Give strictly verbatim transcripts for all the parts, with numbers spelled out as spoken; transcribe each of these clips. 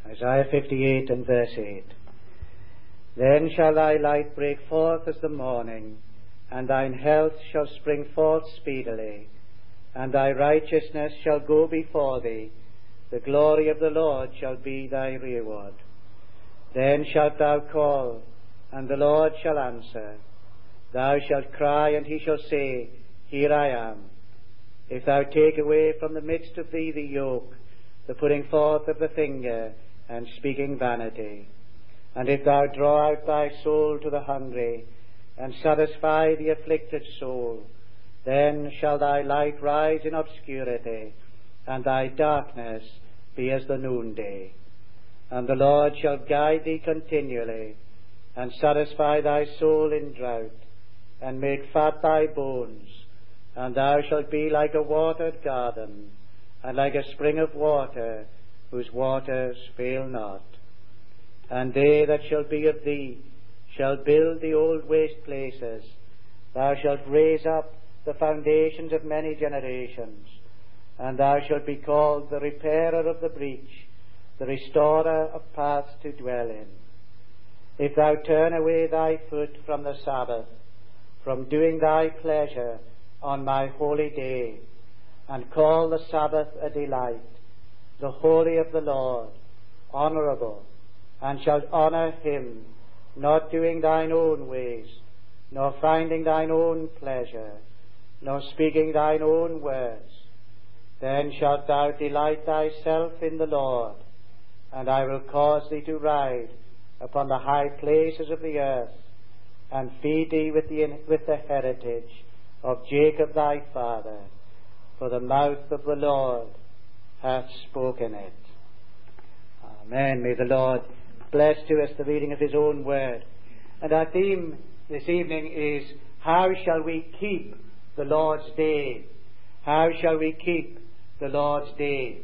Isaiah fifty-eight and verse eight. Then shall thy light break forth as the morning, and thine health shall spring forth speedily, and thy righteousness shall go before thee. The glory of the Lord shall be thy reward. Then shalt thou call, and the Lord shall answer. Thou shalt cry, and he shall say, Here I am. If thou take away from the midst of thee the yoke, the putting forth of the finger, and speaking vanity, and if thou draw out thy soul to the hungry, and satisfy the afflicted soul, then shall thy light rise in obscurity, and thy darkness be as the noonday. And the Lord shall guide thee continually, and satisfy thy soul in drought, and make fat thy bones, and thou shalt be like a watered garden, and like a spring of water, whose waters fail not. And they that shall be of thee shall build the old waste places. Thou shalt raise up the foundations of many generations, and thou shalt be called the repairer of the breach, the restorer of paths to dwell in. If thou turn away thy foot from the Sabbath, from doing thy pleasure on my holy day, and call the Sabbath a delight, the holy of the Lord, honourable, and shalt honour him, not doing thine own ways, nor finding thine own pleasure, nor speaking thine own words, then shalt thou delight thyself in the Lord, and I will cause thee to ride upon the high places of the earth, and feed thee with the, with the heritage of Jacob thy father, for the mouth of the Lord hath spoken it. Amen. May the Lord bless to us the reading of his own word. And our theme this evening is, how shall we keep the Lord's day? How shall we keep the Lord's day?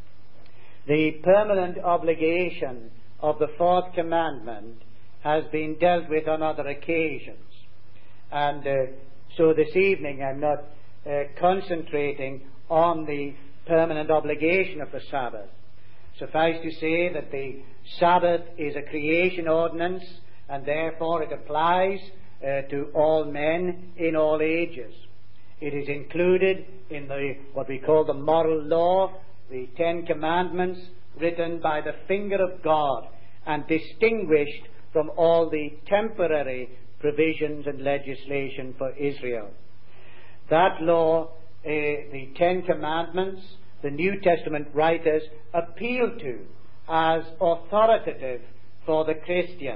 The permanent obligation of the fourth commandment has been dealt with on other occasions. And uh, so this evening I'm not uh, concentrating on the permanent obligation of the Sabbath. Suffice to say that the Sabbath is a creation ordinance, and therefore it applies uh, to all men in all ages. It is included in the what we call the moral law, the Ten Commandments, written by the finger of God and distinguished from all the temporary provisions and legislation for Israel. That law, uh, the Ten Commandments, the New Testament writers appeal to as authoritative for the Christian.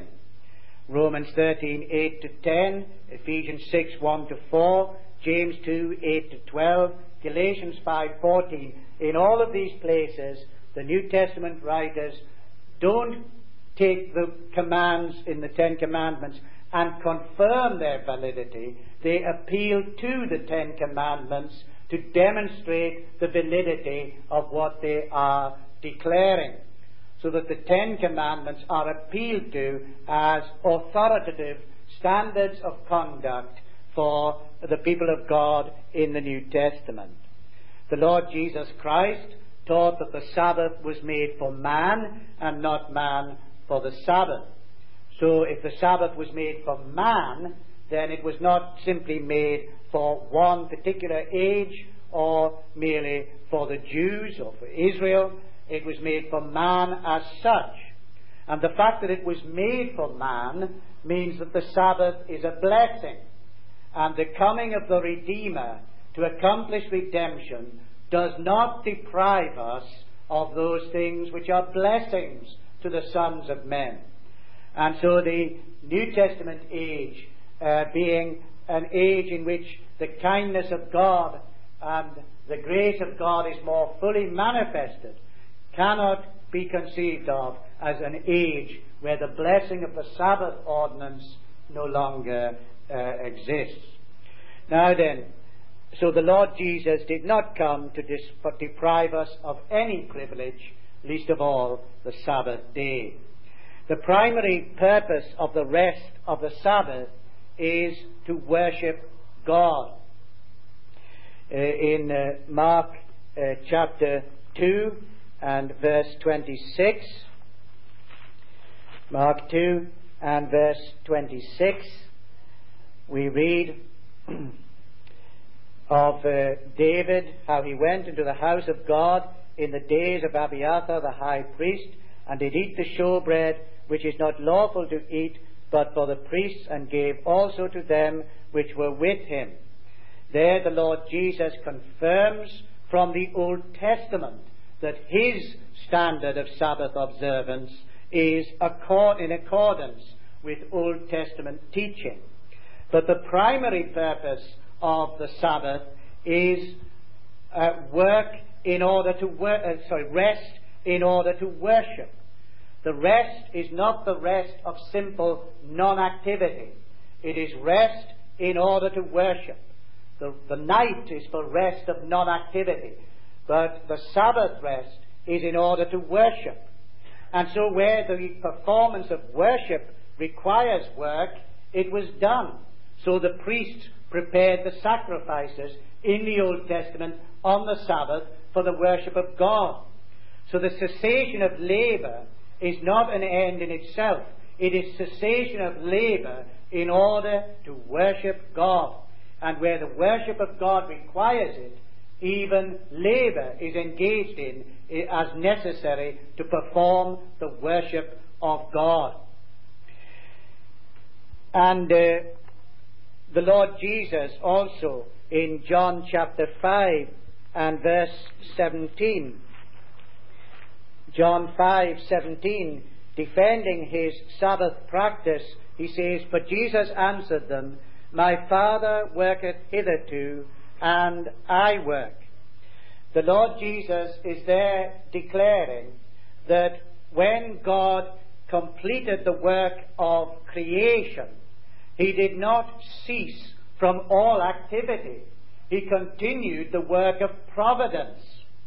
Romans thirteen, eight to ten, Ephesians six, one to four, James two, eight to twelve, Galatians five, fourteen. In all of these places, the New Testament writers don't take the commands in the Ten Commandments and confirm their validity. They appeal to the Ten Commandments to demonstrate the validity of what they are declaring, so that the Ten Commandments are appealed to as authoritative standards of conduct for the people of God in the New Testament. The Lord Jesus Christ taught that the Sabbath was made for man and not man for the Sabbath. So if the Sabbath was made for man, then it was not simply made for one particular age or merely for the Jews or for Israel. It was made for man as such. And the fact that it was made for man means that the Sabbath is a blessing. And the coming of the Redeemer to accomplish redemption does not deprive us of those things which are blessings to the sons of men. And so the New Testament age, uh, being an age in which the kindness of God and the grace of God is more fully manifested, cannot be conceived of as an age where the blessing of the Sabbath ordinance no longer uh, exists. Now then, so the Lord Jesus did not come to dis- deprive us of any privilege, least of all the Sabbath day. The primary purpose of the rest of the Sabbath is to worship God. Uh, in uh, Mark uh, chapter two and verse twenty-six, Mark two and verse twenty-six, we read of uh, David, how he went into the house of God in the days of Abiathar the high priest, and did eat the showbread, which is not lawful to eat, but for the priests, and gave also to them which were with him. There the Lord Jesus confirms from the Old Testament that his standard of Sabbath observance is accord, in accordance with Old Testament teaching. But the primary purpose of the Sabbath is uh, work in order to work, uh, sorry, rest in order to worship. The rest is not the rest of simple non-activity. It is rest in order to worship. The, the night is for rest of non-activity, but the Sabbath rest is in order to worship. And so where the performance of worship requires work, it was done. So the priests prepared the sacrifices in the Old Testament on the Sabbath for the worship of God. So the cessation of labor is not an end in itself. It is cessation of labor in order to worship God. And where the worship of God requires it, even labor is engaged in as necessary to perform the worship of God. And uh, the Lord Jesus also in John chapter five and verse seventeen, John five seventeen, defending his Sabbath practice, he says, "But Jesus answered them, My Father worketh hitherto, and I work." The Lord Jesus is there declaring that when God completed the work of creation, he did not cease from all activity. He continued the work of providence.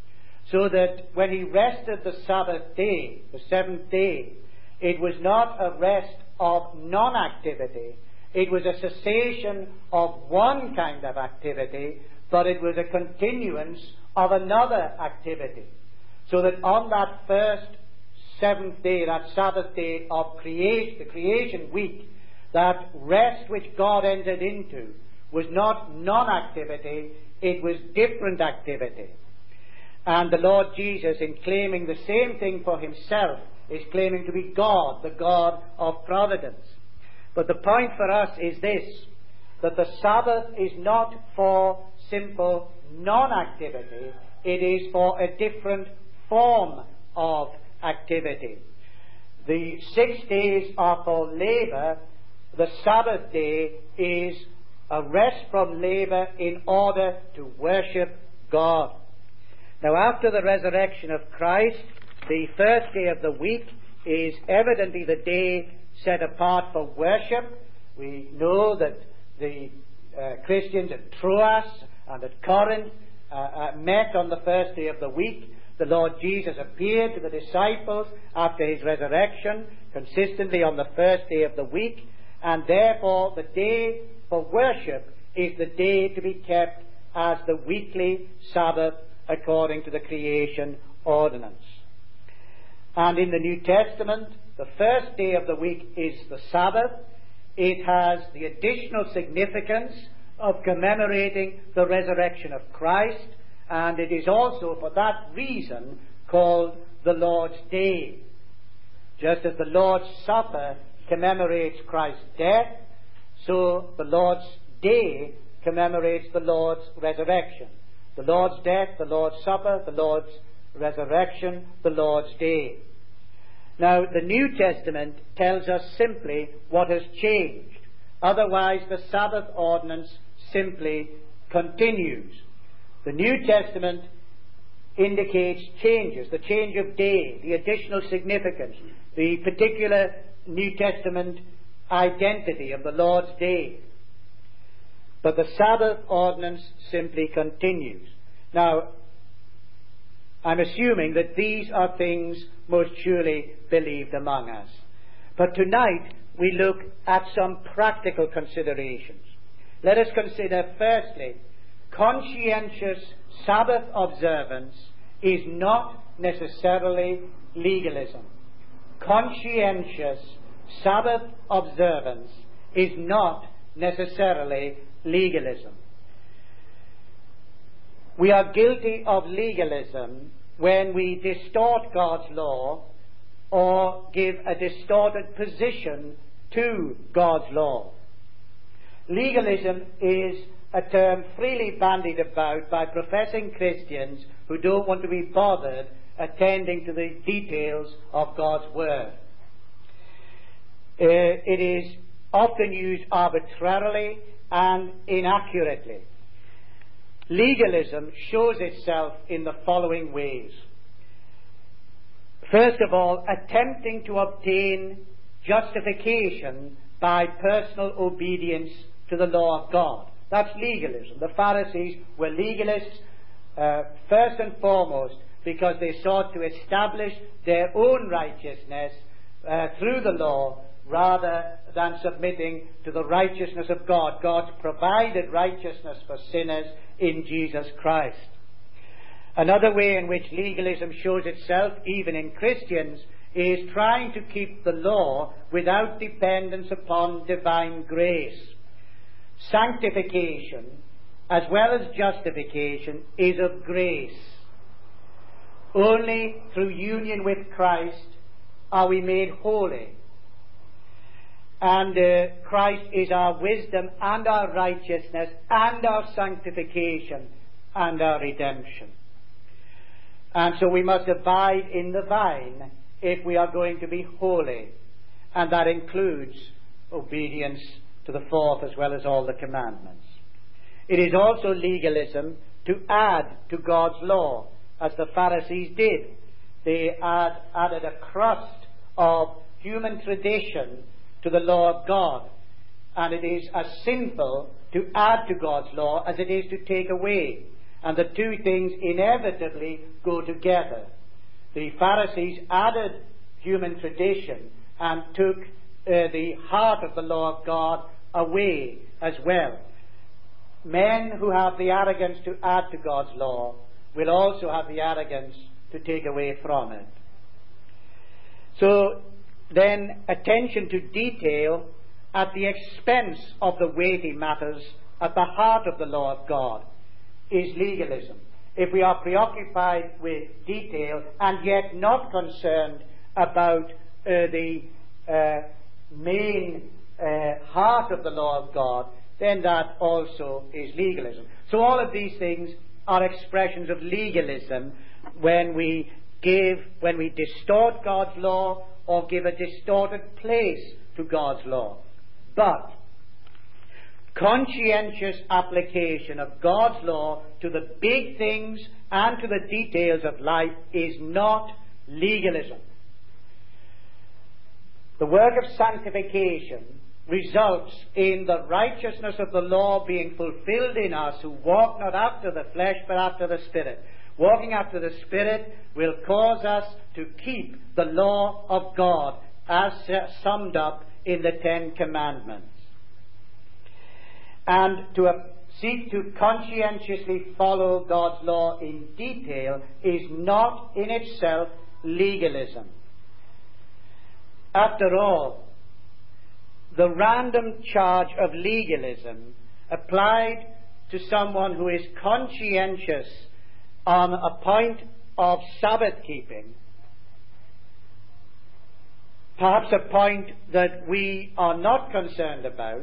So that when he rested the Sabbath day, the seventh day, it was not a rest of non-activity. It was a cessation of one kind of activity, but it was a continuance of another activity. So that on that first seventh day, that Sabbath day of creation, the creation week, that rest which God entered into was not non-activity, it was different activity. And the Lord Jesus, in claiming the same thing for himself, is claiming to be God, the God of providence. But the point for us is this, that the Sabbath is not for simple non-activity, it is for a different form of activity. The six days are for labor. The Sabbath day is a rest from labor in order to worship God. Now, after the resurrection of Christ, the first day of the week is evidently the day set apart for worship. We know that the uh, Christians at Troas and at Corinth uh, uh, met on the first day of the week. The Lord Jesus appeared to the disciples after his resurrection, consistently on the first day of the week, and therefore the day for worship is the day to be kept as the weekly Sabbath according to the creation ordinance. And in the New Testament, the first day of the week is the Sabbath. It has the additional significance of commemorating the resurrection of Christ, and it is also for that reason called the Lord's Day. Just as the Lord's Supper commemorates Christ's death, so the Lord's Day commemorates the Lord's resurrection. The Lord's death, the Lord's Supper, the Lord's resurrection, the Lord's Day. Now, the New Testament tells us simply what has changed. Otherwise, the Sabbath ordinance simply continues. The New Testament indicates changes, the change of day, the additional significance, the particular New Testament identity of the Lord's Day. But the Sabbath ordinance simply continues. Now, I'm assuming that these are things most surely believed among us. But tonight we look at some practical considerations. Let us consider, firstly, conscientious Sabbath observance is not necessarily legalism. conscientious Sabbath observance is not necessarily legalism. We are guilty of legalism when we distort God's law or give a distorted position to God's law. Legalism is a term freely bandied about by professing Christians who don't want to be bothered attending to the details of God's Word. Uh, it is often used arbitrarily and inaccurately. Legalism shows itself in the following ways. First of all, attempting to obtain justification by personal obedience to the law of God. That's legalism. The Pharisees were legalists uh, first and foremost because they sought to establish their own righteousness uh, through the law rather than submitting to the righteousness of God. God's provided righteousness for sinners in Jesus Christ. Another way in which legalism shows itself, even in Christians, is trying to keep the law without dependence upon divine grace. Sanctification, as well as justification, is of grace. Only through union with Christ are we made holy. And uh, Christ is our wisdom and our righteousness and our sanctification and our redemption. And so we must abide in the vine if we are going to be holy. And that includes obedience to the fourth as well as all the commandments. It is also legalism to add to God's law, as the Pharisees did. They add, added a crust of human tradition to the law of God. And it is as sinful to add to God's law as it is to take away. And the two things inevitably go together. The Pharisees added human tradition and took uh, the heart of the law of God away as well. Men who have the arrogance to add to God's law will also have the arrogance to take away from it. So then, attention to detail at the expense of the weighty matters at the heart of the law of God is legalism. If we are preoccupied with detail and yet not concerned about uh, the uh, main uh, heart of the law of God, then that also is legalism. So all of these things are expressions of legalism when we give, when we distort God's law or give a distorted place to God's law. But conscientious application of God's law to the big things and to the details of life is not legalism. The work of sanctification results in the righteousness of the law being fulfilled in us who walk not after the flesh but after the Spirit. Walking after the Spirit will cause us to keep the law of God as summed up in the Ten Commandments. And to uh, seek to conscientiously follow God's law in detail is not in itself legalism. After all, the random charge of legalism applied to someone who is conscientious on a point of Sabbath keeping, perhaps a point that we are not concerned about,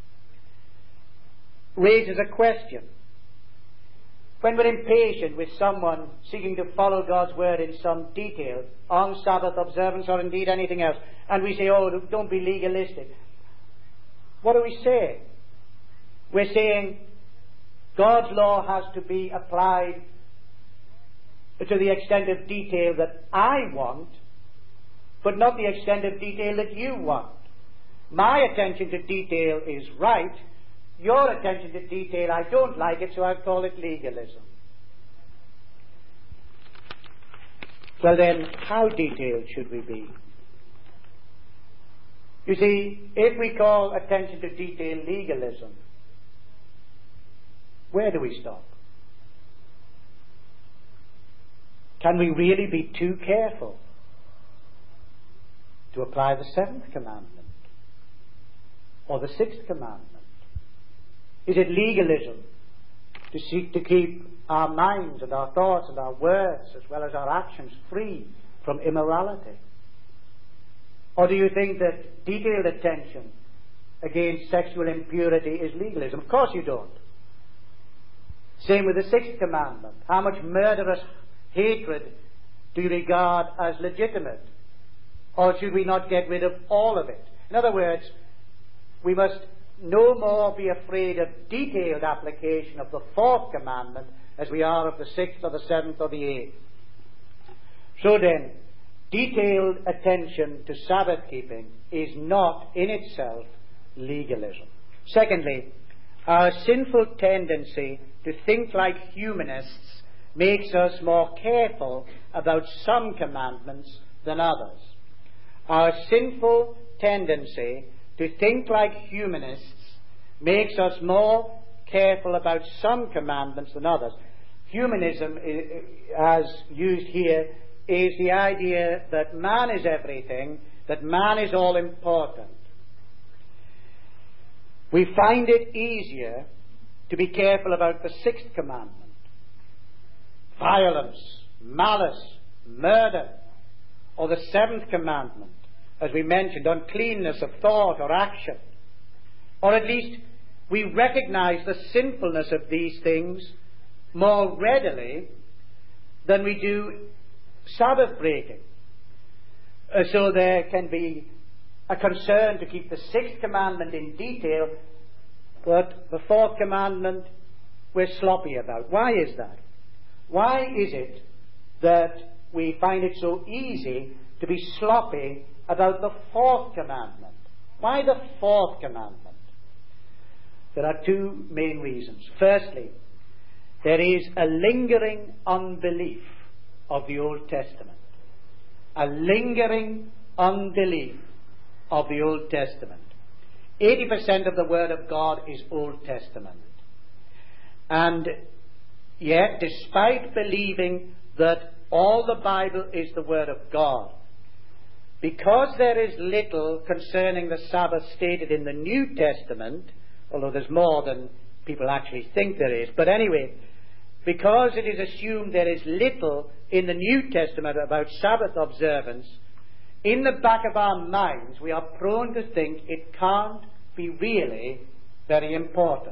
raises a question. When we're impatient with someone seeking to follow God's word in some detail on Sabbath observance or indeed anything else, and we say, oh, don't be legalistic. What are we saying? We're saying God's law has to be applied to the extent of detail that I want, but not the extent of detail that you want. My attention to detail is right. Your attention to detail, I don't like it, so I call it legalism. Well then, how detailed should we be? You see, if we call attention to detail legalism, where do we stop? Can we really be too careful? to apply the seventh commandment or the sixth commandment? Is it legalism to seek to keep our minds and our thoughts and our words as well as our actions free from immorality? Or do you think that detailed attention against sexual impurity is legalism? Of course you don't. Same with the sixth commandment. How much murderous hatred do you regard as legitimate? Or should we not get rid of all of it? In other words, we must no more be afraid of detailed application of the fourth commandment as we are of the sixth or the seventh or the eighth. So then, detailed attention to Sabbath keeping is not in itself legalism. Secondly, our sinful tendency to think like humanists makes us more careful about some commandments than others. Our sinful tendency to think like humanists makes us more careful about some commandments than others. Humanism, as used here, is the idea that man is everything, that man is all important. We find it easier to be careful about the sixth commandment. Violence, malice, murder, or the seventh commandment, as we mentioned, uncleanness of thought or action. Or at least we recognize the sinfulness of these things more readily than we do Sabbath breaking. Uh, so there can be a concern to keep the sixth commandment in detail, but the fourth commandment we're sloppy about. Why is that? Why is it that we find it so easy to be sloppy about the fourth commandment? Why the fourth commandment? There are two main reasons. Firstly, there is a lingering unbelief of the Old Testament. A lingering unbelief of the Old Testament. eighty percent of the Word of God is Old Testament. And yet, despite believing that all the Bible is the Word of God, because there is little concerning the Sabbath stated in the New Testament, although there's more than people actually think there is, but anyway, because it is assumed there is little in the New Testament about Sabbath observance, in the back of our minds we are prone to think it can't be really very important.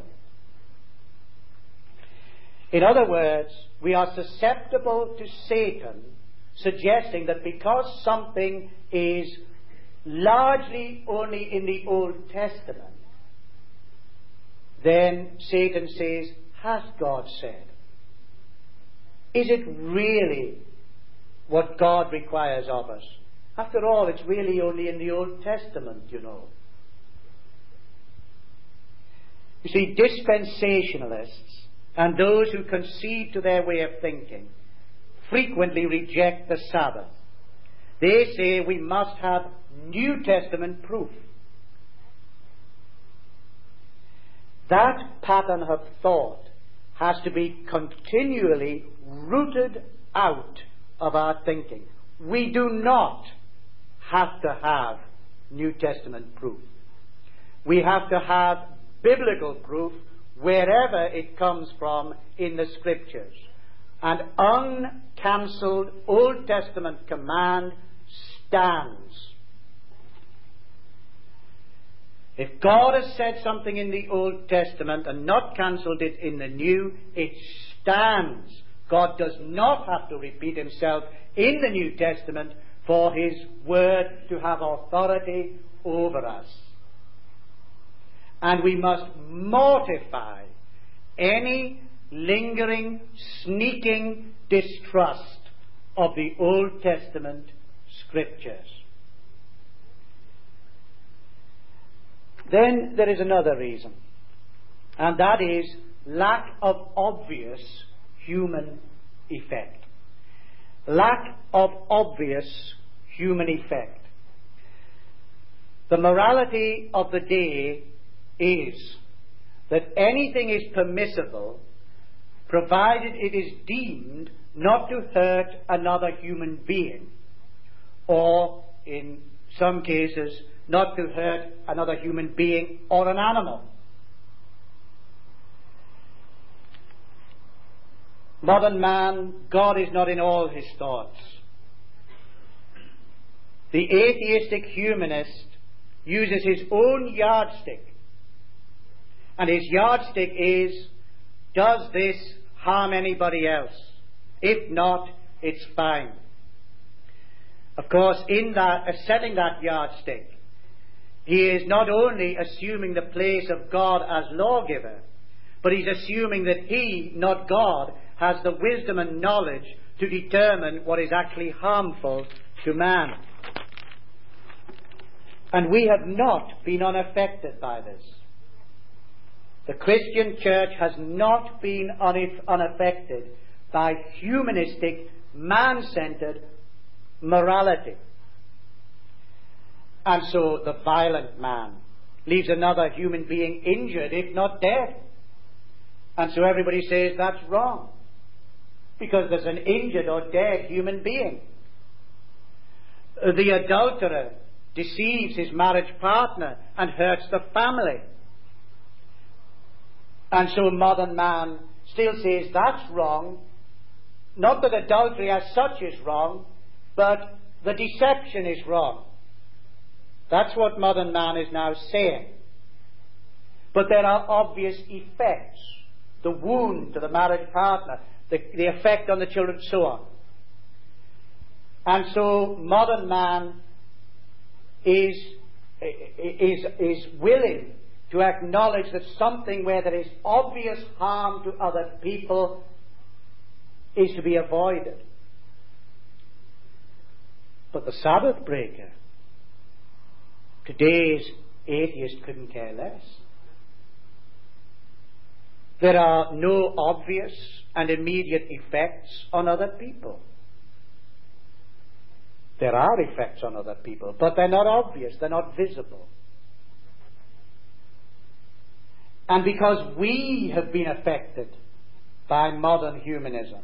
In other words, we are susceptible to Satan suggesting that because something is largely only in the Old Testament, then Satan says, has God said? Is it really what God requires of us? After all, it's really only in the Old Testament, you know. You see, dispensationalists and those who concede to their way of thinking frequently reject the Sabbath. They say we must have New Testament proof. That pattern of thought has to be continually rooted out of our thinking. We do not have to have New Testament proof. We have to have biblical proof wherever it comes from in the Scriptures. An uncancelled Old Testament command stands. If God has said something in the Old Testament and not cancelled it in the New, it stands. God does not have to repeat himself in the New Testament for his word to have authority over us. And we must mortify any lingering, sneaking distrust of the Old Testament Scriptures. Then there is another reason, and that is lack of obvious human effect. Lack of obvious human effect. The morality of the day is that anything is permissible provided it is deemed not to hurt another human being, or in some cases, not to hurt another human being or an animal. Modern man, God is not in all his thoughts. The atheistic humanist uses his own yardstick. And his yardstick is, does this harm anybody else? If not, it's fine. Of course, in that, uh, setting that yardstick, he is not only assuming the place of God as lawgiver, but he's assuming that he, not God, has the wisdom and knowledge to determine what is actually harmful to man. And we have not been unaffected by this. The Christian church has not been unaffected by humanistic, man-centered morality. And so the violent man leaves another human being injured, if not dead. And so everybody says that's wrong, because there's an injured or dead human being. The adulterer deceives his marriage partner and hurts the family. And so modern man still says that's wrong. Not that adultery as such is wrong, but the deception is wrong. That's what modern man is now saying. But there are obvious effects. The wound to the marriage partner, the, the effect on the children, so on. And so modern man is, is, is willing to acknowledge that something where there is obvious harm to other people is to be avoided. But the Sabbath breaker, today's atheist couldn't care less. There are no obvious and immediate effects on other people. There are effects on other people, but they're not obvious, they're not visible. And because we have been affected by modern humanism,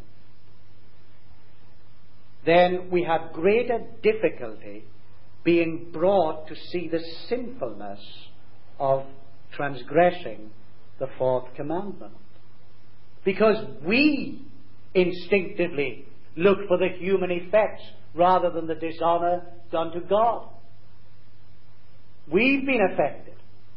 then we have greater difficulty being brought to see the sinfulness of transgressing the fourth commandment. Because we instinctively look for the human effects rather than the dishonor done to God. We've been affected.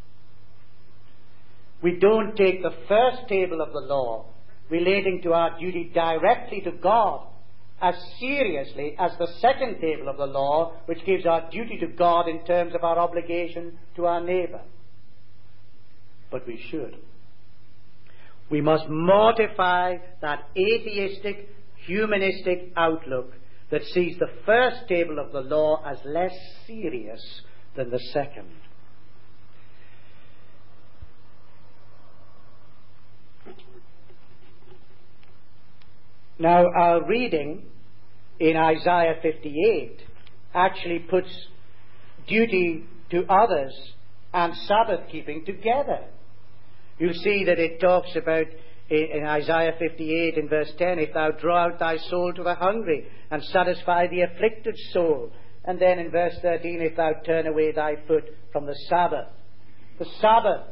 We don't take the first table of the law relating to our duty directly to God as seriously as the second table of the law, which gives our duty to God in terms of our obligation to our neighbor. But we should. We must mortify that atheistic, humanistic outlook that sees the first table of the law as less serious than the second. Now, our reading in Isaiah fifty-eight actually puts duty to others and Sabbath keeping together. You'll see that it talks about, in Isaiah fifty-eight in verse ten, if thou draw out thy soul to the hungry and satisfy the afflicted soul. And then in verse thirteen, if thou turn away thy foot from the Sabbath. The Sabbath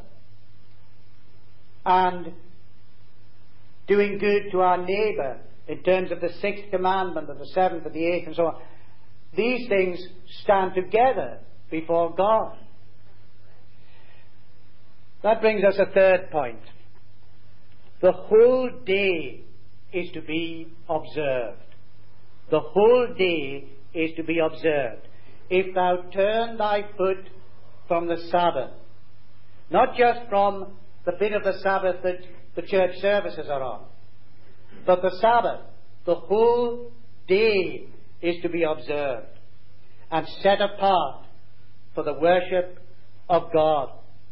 and doing good to our neighbor in terms of the sixth commandment and the seventh and the eighth and so on. These things stand together before God. That brings us a third point. The whole day is to be observed. The whole day is to be observed. If thou turn thy foot from the Sabbath, not just from the bit of the Sabbath that the church services are on, but the Sabbath, the whole day is to be observed and set apart for the worship of God.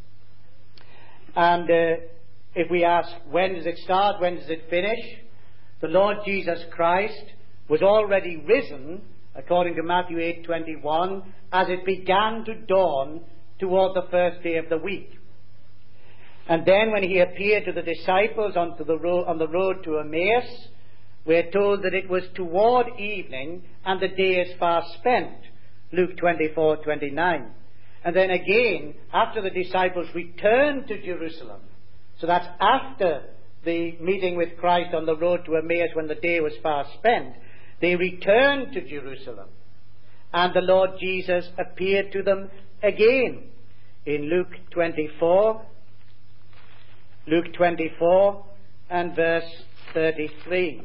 And uh, if we ask, when does it start, when does it finish? The Lord Jesus Christ was already risen, according to Matthew eight twenty-one, as it began to dawn toward the first day of the week. And then when he appeared to the disciples onto the road, on the road to Emmaus, we're told that it was toward evening and the day is far spent. Luke twenty-four twenty-nine. And then again, after the disciples returned to Jerusalem, so that's after the meeting with Christ on the road to Emmaus when the day was far spent, they returned to Jerusalem. And the Lord Jesus appeared to them again in Luke twenty-four, Luke twenty-four and verse thirty-three.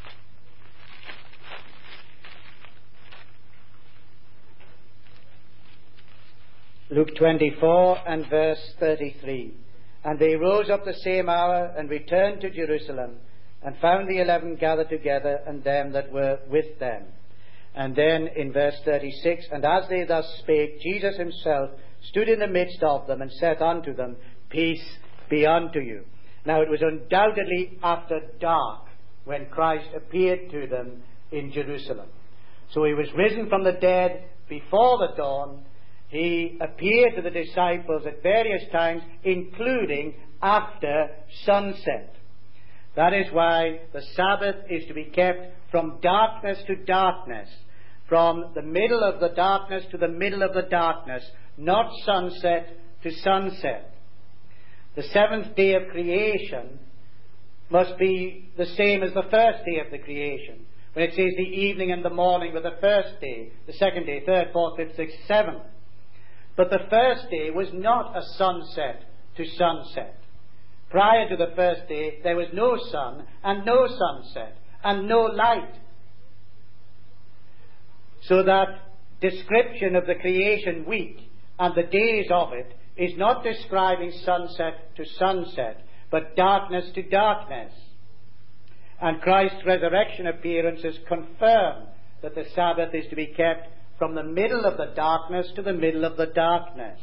Luke twenty-four and verse thirty-three. And they rose up the same hour and returned to Jerusalem, and found the eleven gathered together, and them that were with them. And then in verse thirty-six, and as they thus spake, Jesus himself stood in the midst of them, and said unto them, Peace be unto you. Now it was undoubtedly after dark when Christ appeared to them in Jerusalem. So he was risen from the dead before the dawn. He appeared to the disciples at various times, including after sunset. That is why the Sabbath is to be kept from darkness to darkness, from the middle of the darkness to the middle of the darkness, not sunset to sunset. The seventh day of creation must be the same as the first day of the creation. When it says the evening and the morning were the first day, the second day, third, fourth, fifth, sixth, seventh. But the first day was not a sunset to sunset. Prior to the first day, there was no sun and no sunset and no light. So that description of the creation week and the days of it is not describing sunset to sunset, but darkness to darkness. And Christ's resurrection appearances confirm that the Sabbath is to be kept from the middle of the darkness to the middle of the darkness.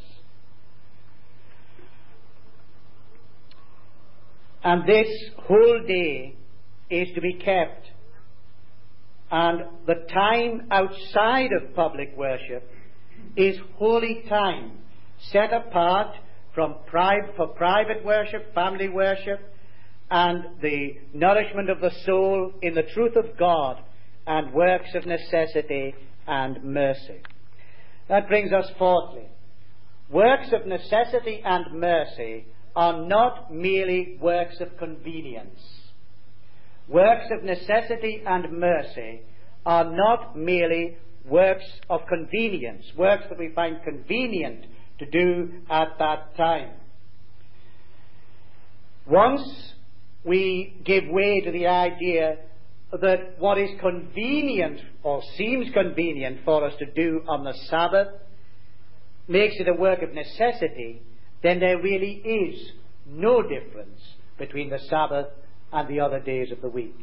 And this whole day is to be kept. And the time outside of public worship is holy time, set apart from pri- for private worship, family worship, and the nourishment of the soul in the truth of God and works of necessity and mercy. That brings us fourthly. Works of necessity and mercy are not merely works of convenience. Works of necessity and mercy are not merely works of convenience, works that we find convenient to do at that time. Once we give way to the idea that what is convenient or seems convenient for us to do on the Sabbath makes it a work of necessity, then there really is no difference between the Sabbath and the other days of the week.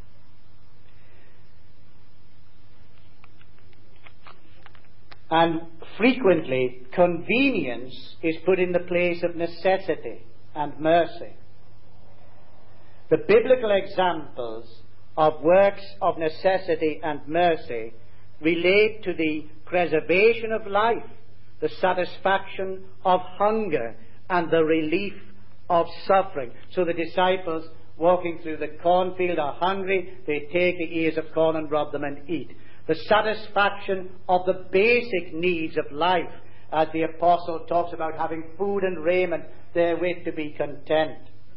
And frequently, convenience is put in the place of necessity and mercy. The biblical examples of works of necessity and mercy relate to the preservation of life, the satisfaction of hunger, and the relief of suffering. So the disciples walking through the cornfield are hungry, they take the ears of corn and rub them and eat. The satisfaction of the basic needs of life, as the apostle talks about having food and raiment therewith to be content.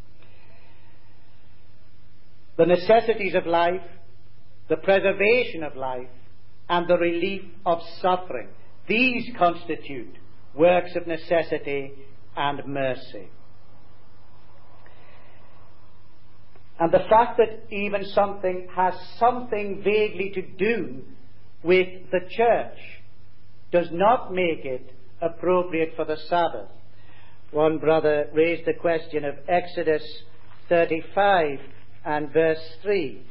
The necessities of life, the preservation of life, and the relief of suffering. These constitute works of necessity and mercy. And the fact that even something has something vaguely to do with the church does not make it appropriate for the Sabbath. One brother raised the question of Exodus thirty-five and verse three.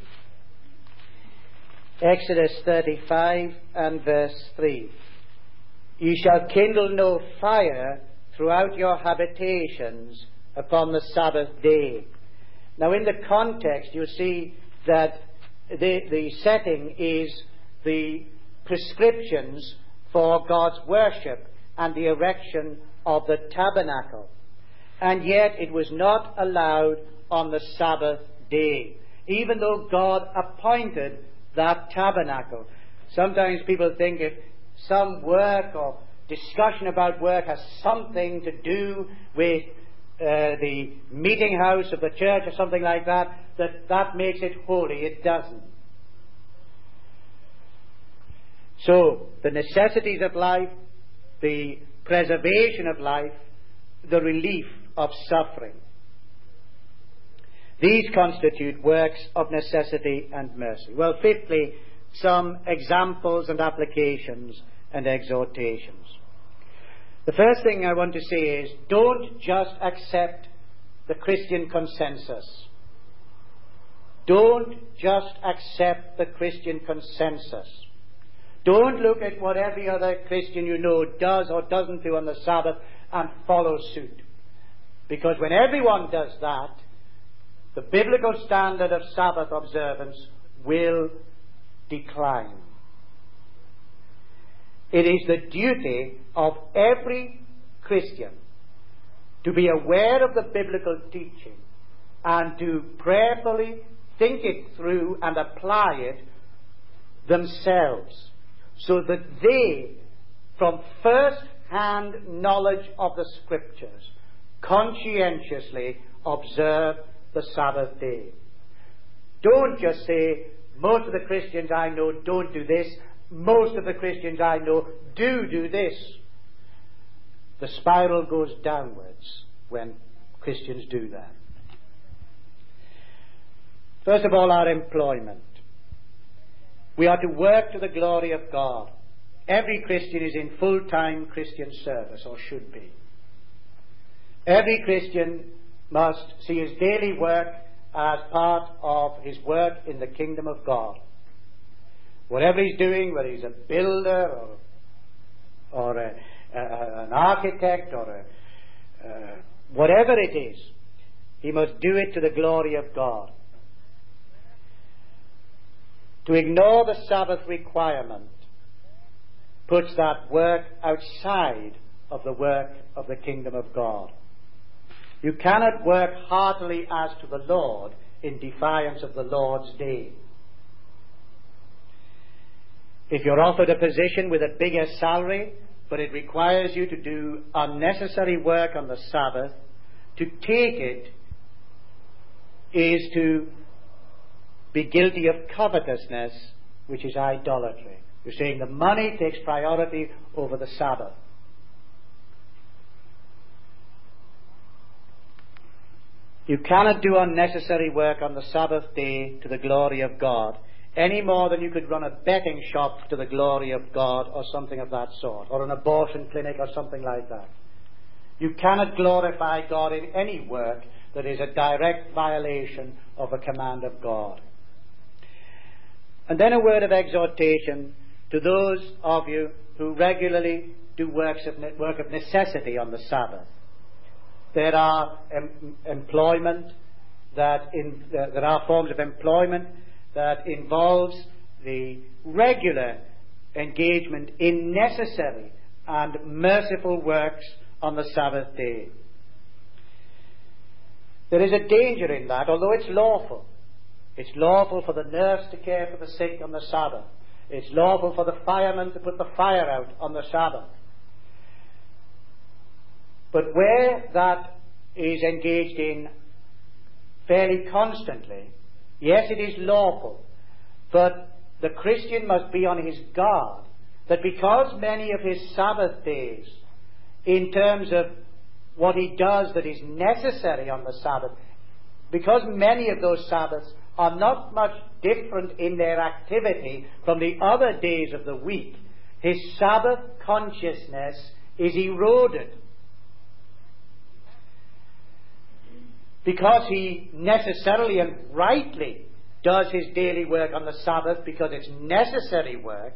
Exodus thirty-five and verse three. Ye shall kindle no fire throughout your habitations upon the Sabbath day. Now in the context you see that the, the setting is the prescriptions for God's worship and the erection of the tabernacle. And yet it was not allowed on the Sabbath day, even though God appointed that tabernacle. Sometimes people think if some work or discussion about work has something to do with uh, the meeting house of the church or something like that, that that makes it holy. It doesn't. So, the necessities of life, the preservation of life, the relief of suffering. These constitute works of necessity and mercy. Well, fifthly, some examples and applications and exhortations. The first thing I want to say is, don't just accept the Christian consensus. Don't just accept the Christian consensus. Don't look at what every other Christian you know does or doesn't do on the Sabbath and follow suit. Because when everyone does that, the biblical standard of Sabbath observance will decline. It is the duty of every Christian to be aware of the biblical teaching and to prayerfully think it through and apply it themselves, so that they, from first-hand knowledge of the Scriptures, conscientiously observe the Sabbath day. Don't just say, most of the Christians I know don't do this, most of the Christians I know do do this. The spiral goes downwards when Christians do that. First of all, our employment. We are to work to the glory of God. Every Christian is in full-time Christian service, or should be. Every Christian must see his daily work as part of his work in the kingdom of God. Whatever he's doing, whether he's a builder or, or a, a, an architect or a, uh, whatever it is, he must do it to the glory of God. To ignore the Sabbath requirement puts that work outside of the work of the kingdom of God. You cannot work heartily as to the Lord in defiance of the Lord's day. If you're offered a position with a bigger salary, but it requires you to do unnecessary work on the Sabbath, to take it is to be guilty of covetousness, which is idolatry. You're saying the money takes priority over the Sabbath. You cannot do unnecessary work on the Sabbath day to the glory of God, any more than you could run a betting shop to the glory of God or something of that sort, or an abortion clinic or something like that. You cannot glorify God in any work that is a direct violation of a command of God. And then a word of exhortation to those of you who regularly do works of ne- work of necessity on the Sabbath. There are em- employment that in, uh, there are forms of employment that involves the regular engagement in necessary and merciful works on the Sabbath day. There is a danger in that, although it's lawful. It's lawful for the nurse to care for the sick on the Sabbath. It's lawful for the fireman to put the fire out on the Sabbath. But where that is engaged in fairly constantly, yes, it is lawful, but the Christian must be on his guard that because many of his Sabbath days, in terms of what he does that is necessary on the Sabbath, because many of those Sabbaths are not much different in their activity from the other days of the week, his Sabbath consciousness is eroded. Because he necessarily and rightly does his daily work on the Sabbath because it's necessary work,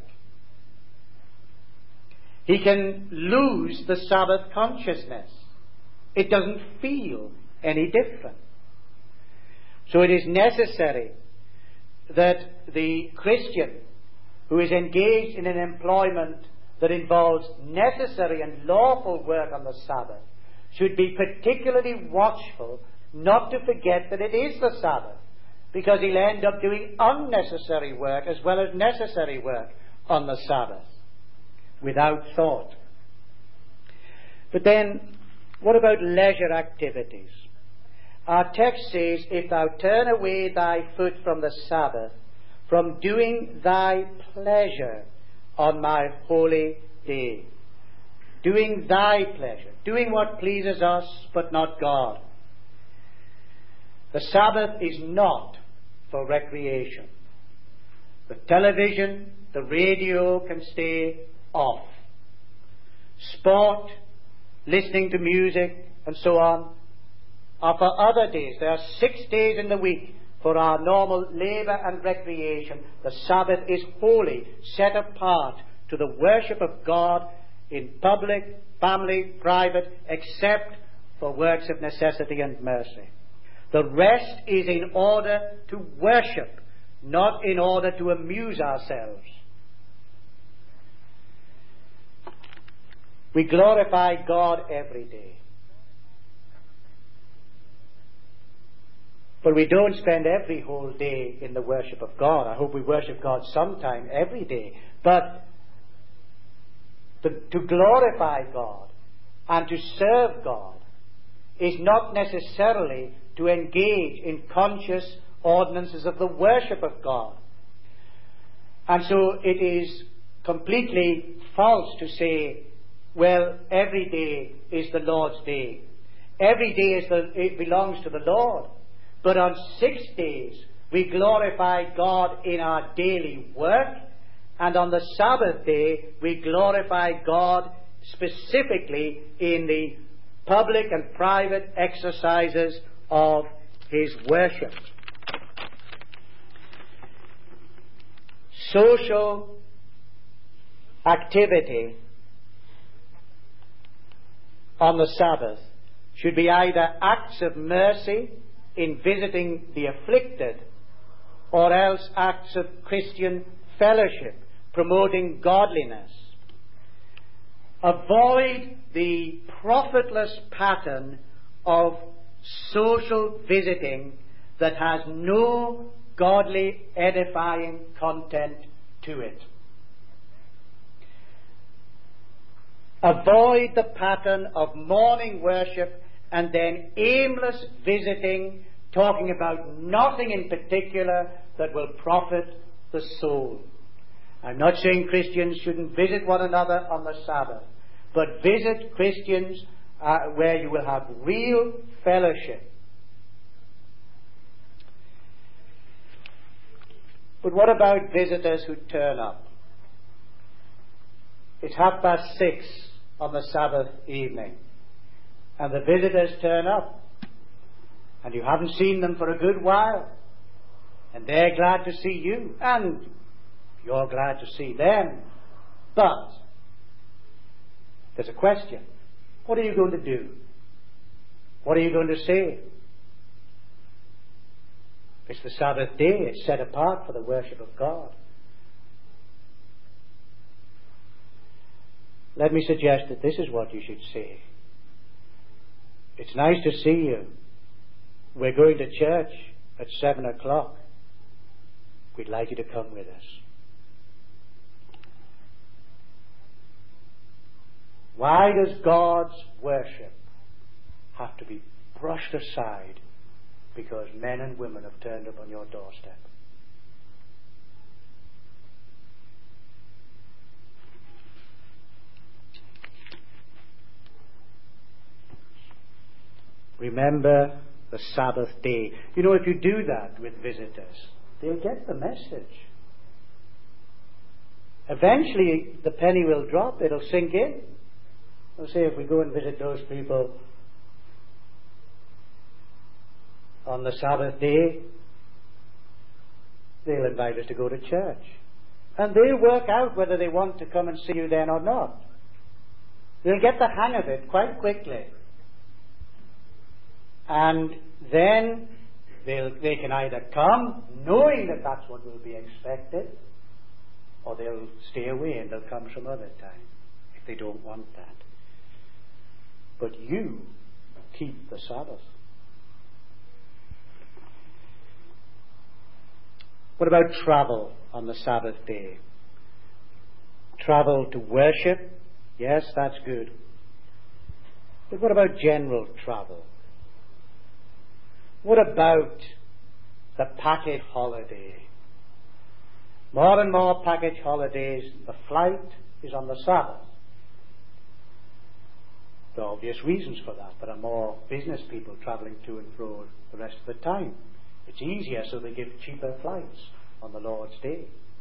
he can lose the Sabbath consciousness. It doesn't feel any different. So it is necessary that the Christian who is engaged in an employment that involves necessary and lawful work on the Sabbath should be particularly watchful not to forget that it is the Sabbath, because he'll end up doing unnecessary work as well as necessary work on the Sabbath. without thought. But then, what about leisure activities? Our text says, if thou turn away thy foot from the Sabbath, from doing thy pleasure on my holy day. Doing thy pleasure. Doing what pleases us, but not God. The Sabbath is not for recreation. The television, the radio can stay off. Sport, listening to music, and so on, are for other days. There are six days in the week for our normal labour and recreation. The Sabbath is holy, set apart to the worship of God in public, family, private, except for works of necessity and mercy. The rest is in order to worship, not in order to amuse ourselves. We glorify God every day. But we don't spend every whole day in the worship of God. I hope we worship God sometime, every day. But to, to glorify God and to serve God is not necessarily to engage in conscious ordinances of the worship of God. And so it is completely false to say, well, every day is the Lord's day. Every day is the, it belongs to the Lord. But on six days, we glorify God in our daily work, and on the Sabbath day, we glorify God specifically in the public and private exercises of His worship. Social activity on the Sabbath should be either acts of mercy in visiting the afflicted, or else acts of Christian fellowship, promoting godliness. Avoid the profitless pattern of social visiting that has no godly edifying content to it. Avoid the pattern of morning worship and then aimless visiting, talking about nothing in particular that will profit the soul. I'm not saying Christians shouldn't visit one another on the Sabbath, but visit Christians uh, where you will have real fellowship. But what about visitors who turn up? It's half past six on the Sabbath evening, and the visitors turn up, and you haven't seen them for a good while, and they're glad to see you, and you're glad to see them. But there's a question. What are you going to do? What are you going to say? It's the Sabbath day. It's set apart for the worship of God. Let me suggest that this is what you should say. It's nice to see you. We're going to church at seven o'clock. We'd like you to come with us. Why does God's worship have to be brushed aside because men and women have turned up on your doorstep? Remember the Sabbath day. You know, if you do that with visitors, they'll get the message. Eventually, the penny will drop. It'll sink in. We'll say if we go and visit those people on the Sabbath day, they'll invite us to go to church. And they'll work out whether they want to come and see you then or not. They'll get the hang of it quite quickly. And then they'll, they can either come knowing that that's what will be expected, or they'll stay away and they'll come some other time if they don't want that. But you keep the Sabbath. What about travel on the Sabbath day? travel to worship, yes, that's good. But what about general travel? What about the package holiday? More and more package holidays, the flight is on the Sabbath. There are obvious reasons for that. There are more business people travelling to and fro the rest of the time. It's easier, so they give cheaper flights on the Lord's Day.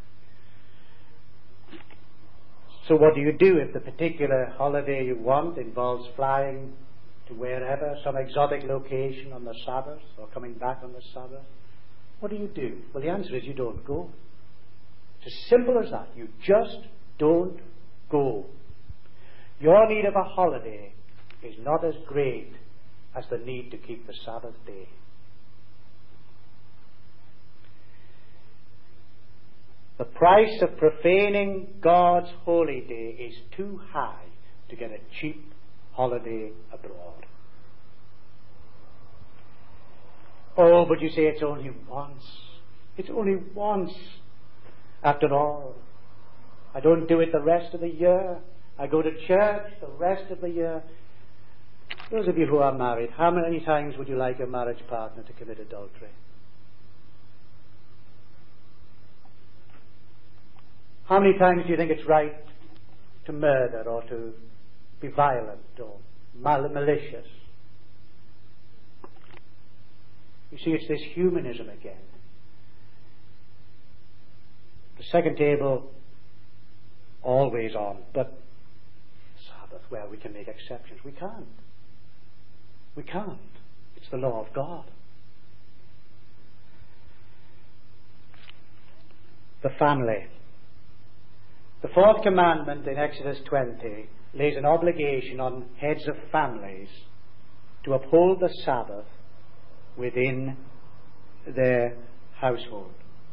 So what do you do if the particular holiday you want involves flying to wherever, some exotic location on the Sabbath, or coming back on the Sabbath? What do you do? Well, the answer is you don't go. It's as simple as that. You just don't go. Your need of a holiday is not as great as the need to keep the Sabbath day. The price of profaning God's holy day is too high to get a cheap holiday abroad. Oh, but you say it's only once. It's only once. After all, I don't do it the rest of the year. I go to church the rest of the year. Those of you who are married, how many times would you like your marriage partner to commit adultery? How many times do you think it's right to murder or to be violent or mal- malicious? You see, it's this humanism again. The second table, always on, but Sabbath, well, we can make exceptions. We can't. We can't. It's the law of God. The family. The fourth commandment in Exodus twenty lays an obligation on heads of families to uphold the Sabbath within their household.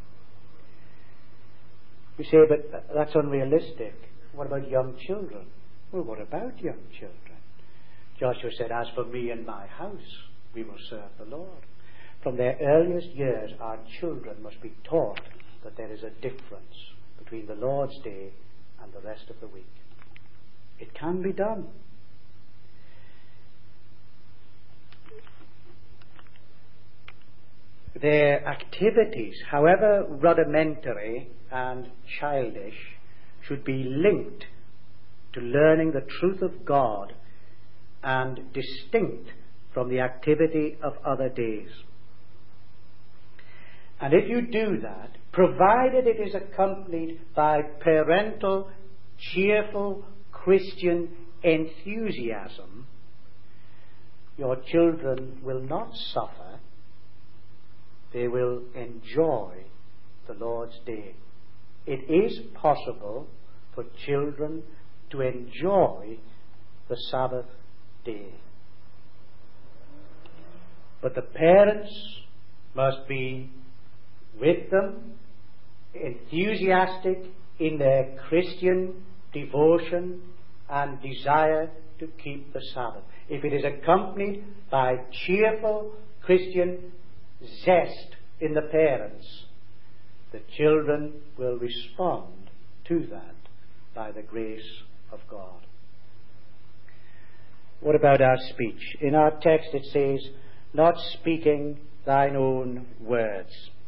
You say, but that's unrealistic. What about young children? Well, what about young children? Joshua said, as for me and my house, we will serve the Lord. From their earliest years, our children must be taught that there is a difference between the Lord's day and the rest of the week. It can be done. Their activities, however rudimentary and childish, should be linked to learning the truth of God and distinct from the activity of other days. And if you do that, provided it is accompanied by parental, cheerful Christian enthusiasm, your children will not suffer. They will enjoy the Lord's day. It is possible for children to enjoy the Sabbath day. But the parents must be with them, enthusiastic in their Christian devotion and desire to keep the Sabbath. If it is accompanied by cheerful Christian zest in the parents, the children will respond to that by the grace of God. What about our speech? In our text it says, not speaking thine own words.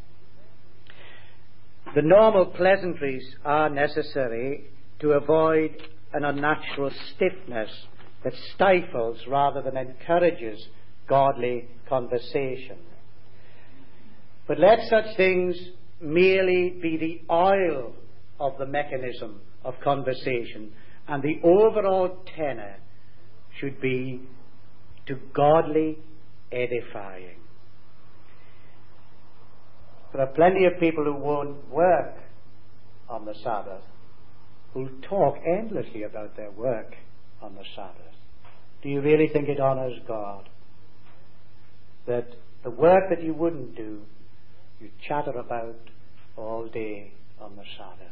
The normal pleasantries are necessary to avoid an unnatural stiffness that stifles rather than encourages godly conversation. But let such things merely be the oil of the mechanism of conversation, and the overall tenor should be to godly edifying. There are plenty of people who won't work on the Sabbath, who talk endlessly about their work on the Sabbath. Do you really think it honors God that the work that you wouldn't do, you chatter about all day on the Sabbath?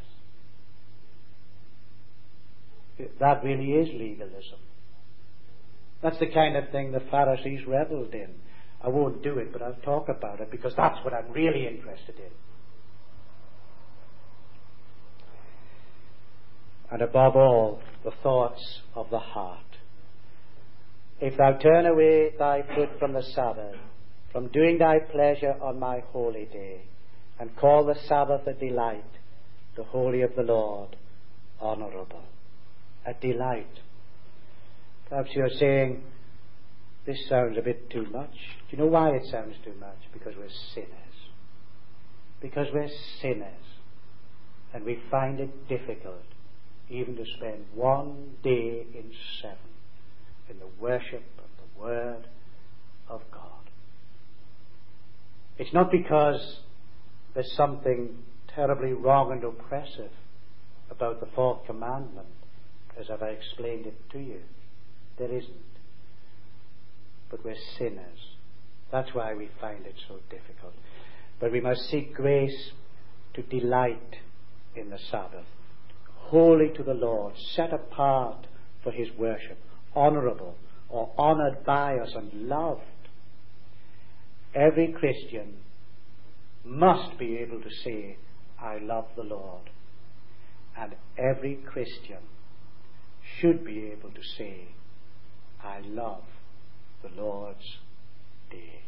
That really is legalism. That's the kind of thing the Pharisees revelled in. I won't do it, but I'll talk about it because that's what I'm really interested in. and above all, the thoughts of the heart. If thou turn away thy foot from the Sabbath, from doing thy pleasure on my holy day, and call the Sabbath a delight, the holy of the Lord honourable. A delight. Perhaps you're saying, this sounds a bit too much. Do you know why it sounds too much? Because we're sinners. Because we're sinners. And we find it difficult even to spend one day in seven in the worship of the Word of God. It's not because there's something terribly wrong and oppressive about the fourth commandment, as I've explained it to you. There isn't. But we're sinners. That's why we find it so difficult. But we must seek grace to delight in the Sabbath, holy to the Lord, set apart for his worship, honourable or honoured by us and loved. Every Christian must be able to say, I love the Lord. And every Christian should be able to say, I love the Lord's day.